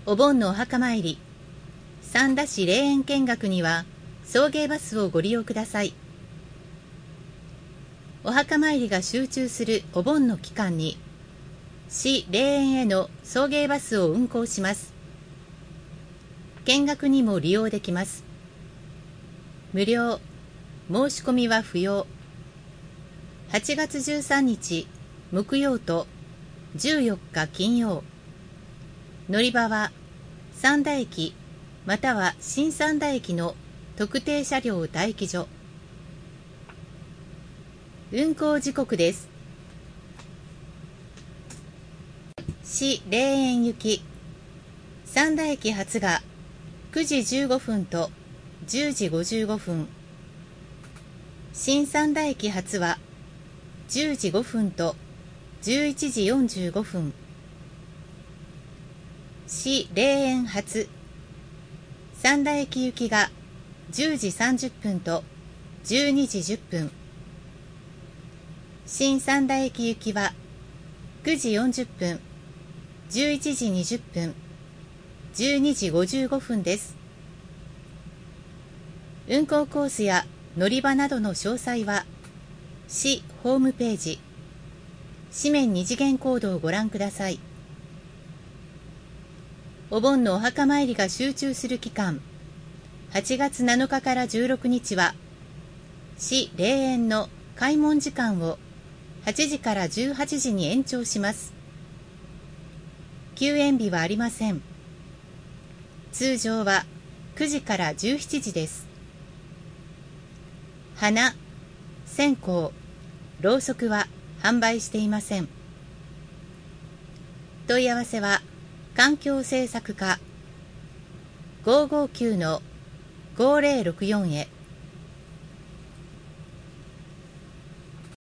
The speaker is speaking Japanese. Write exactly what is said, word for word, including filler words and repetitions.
お盆のお墓参り、三田市霊園見学には送迎バスをご利用ください。お墓参りが集中するお盆の期間に、市霊園への送迎バスを運行します。見学にも利用できます。無料、申し込みは不要。はちがつじゅうさんにち木曜とじゅうよっか金曜。乗り場は三田駅または新三田駅の特定車両待機所。運行時刻です。市霊園行き三田駅発がくじじゅうごふんとじゅうじごじゅうごふん、新三田駅発はじゅうじごふんとじゅういちじよんじゅうごふん、市霊園発三田駅行きがじゅうじさんじゅっぷんとじゅうにじじゅっぷん、新三田駅行きはくじよんじゅっぷん、じゅういちじにじゅっぷん、じゅうにじごじゅうごふんです。運行コースや乗り場などの詳細は市ホームページ、紙面二次元コードをご覧ください。お盆のお墓参りが集中する期間、はちがつなのかからじゅうろくにちは、市霊園の開門時間をはちじからじゅうはちじに延長します。休園日はありません。通常はくじからじゅうしちじです。花、線香、ろうそくは販売していません。問い合わせは環境政策課 ごーごーきゅうのごーぜろろくよん へ。